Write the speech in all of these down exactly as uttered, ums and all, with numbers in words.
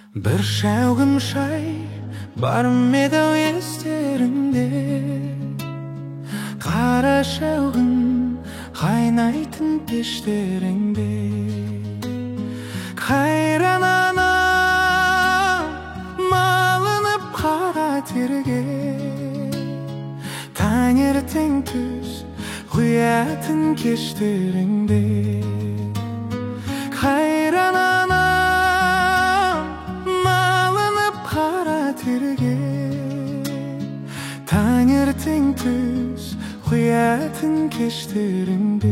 Bir şәугім шай барым еді естеріңде, қара шәугім қайнайтын пештеріңде. Қайран ана малынып қара терге, таңертең түс құятын кештеріңде. Қайран ана малынып қара терге, таңертең түс құятын кештеріңде.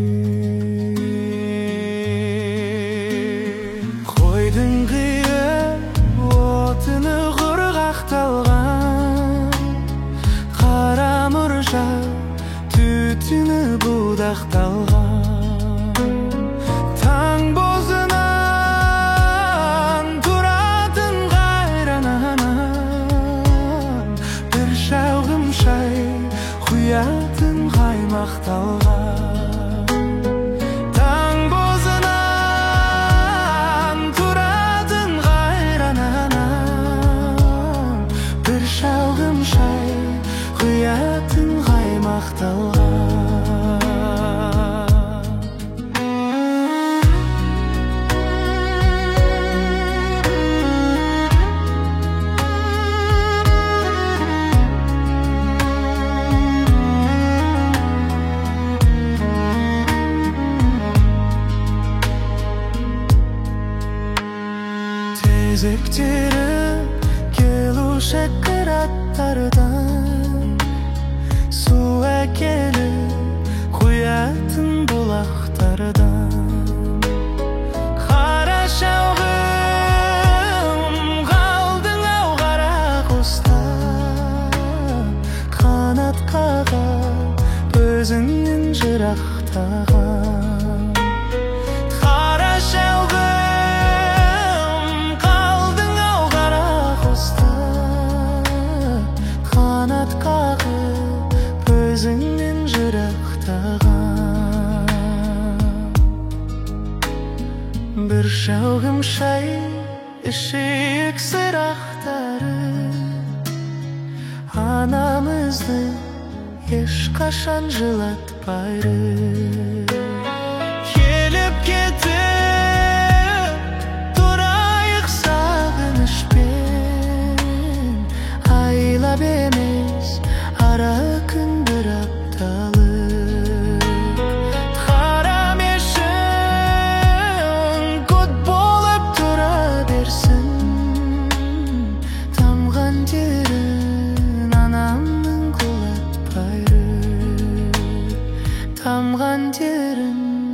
Қойдың қиып отыны құрғақталған, қара мұржа түтіні будақталған. Таң бозынан тұратын қайран анам, бір шәугім шай құятын қаймақталған. Таң бозынан тұратын қайран анам, бір шәугім шай құятын қаймақталған. Тезектері келуші қыраттардан, су әкеліп құятын бұлақтардан. Қара шәугім қалдың ау қара құста, қанат қағып өзіңнен жырақтаған. Қара шәугім қалдың ау қара құста, қанат қағып өзіңнен жырақтаған. Бір шәугім шай ішейік сырақтары, анамызды ешқашан жылатпайды. Келіп кетіп тұрайық сағынышпен, айлап емес ара күн бір апталық. Қара мешін күт болып тұра берсін, тамған терін анамның құлатпайды. Тамған терін